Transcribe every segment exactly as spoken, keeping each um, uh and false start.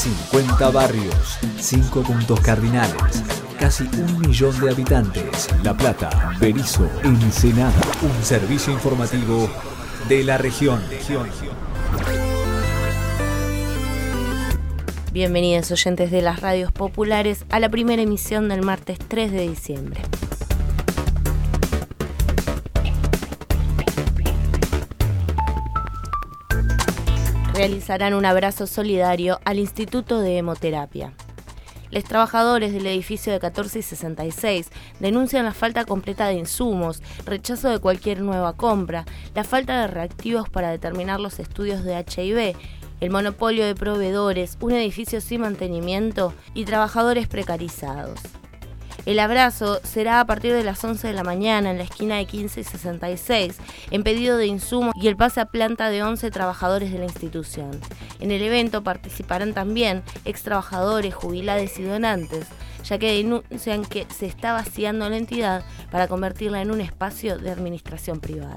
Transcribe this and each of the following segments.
cincuenta barrios, cinco puntos cardinales, casi un millón de habitantes. La Plata, Berisso, Ensenada. Un servicio informativo de la región. Bienvenidos oyentes de las radios populares a la primera emisión del martes tres de diciembre. Realizarán un abrazo solidario al Instituto de Hemoterapia. Los trabajadores del edificio de catorce y sesenta y seis denuncian la falta completa de insumos, rechazo de cualquier nueva compra, la falta de reactivos para determinar los estudios de H I V, el monopolio de proveedores, un edificio sin mantenimiento y trabajadores precarizados. El abrazo será a partir de las once de la mañana en la esquina de quince y sesenta y seis, en pedido de insumos y el pase a planta de once trabajadores de la institución. En el evento participarán también ex trabajadores, jubilados y donantes, ya que denuncian que se está vaciando la entidad para convertirla en un espacio de administración privada.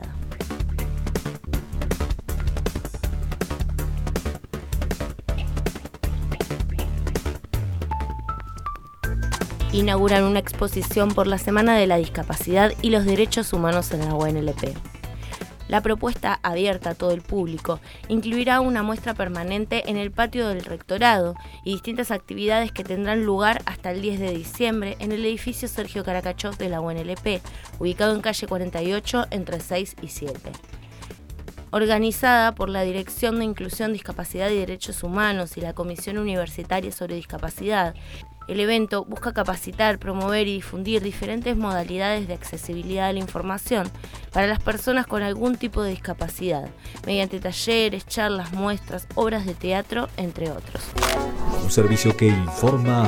Inauguran una exposición por la Semana de la Discapacidad y los Derechos Humanos en la U N L P. La propuesta, abierta a todo el público, incluirá una muestra permanente en el patio del rectorado y distintas actividades que tendrán lugar hasta el diez de diciembre en el edificio Sergio Caracachov de la U N L P, ubicado en calle cuarenta y ocho entre seis y siete. Organizada por la Dirección de Inclusión, Discapacidad y Derechos Humanos y la Comisión Universitaria sobre Discapacidad, el evento busca capacitar, promover y difundir diferentes modalidades de accesibilidad a la información para las personas con algún tipo de discapacidad, mediante talleres, charlas, muestras, obras de teatro, entre otros. Un servicio que informa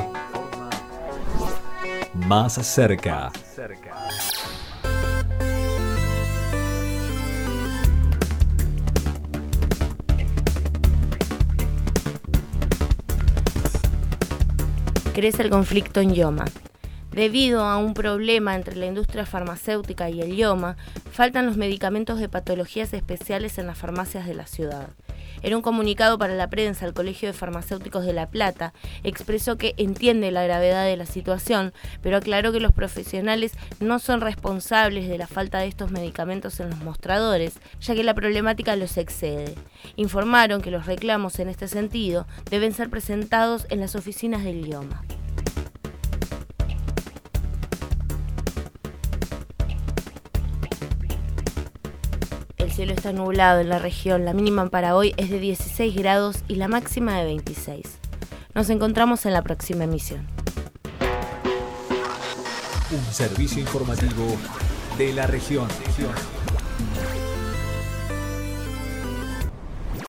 más cerca. Crece el conflicto en IOMA. Debido a un problema entre la industria farmacéutica y el IOMA, faltan los medicamentos de patologías especiales en las farmacias de la ciudad. En un comunicado para la prensa, el Colegio de Farmacéuticos de La Plata expresó que entiende la gravedad de la situación, pero aclaró que los profesionales no son responsables de la falta de estos medicamentos en los mostradores, ya que la problemática los excede. Informaron que los reclamos en este sentido deben ser presentados en las oficinas del IOMA. El cielo está nublado en la región, la mínima para hoy es de dieciséis grados y la máxima de veintiséis. Nos encontramos en la próxima emisión. Un servicio informativo de la región.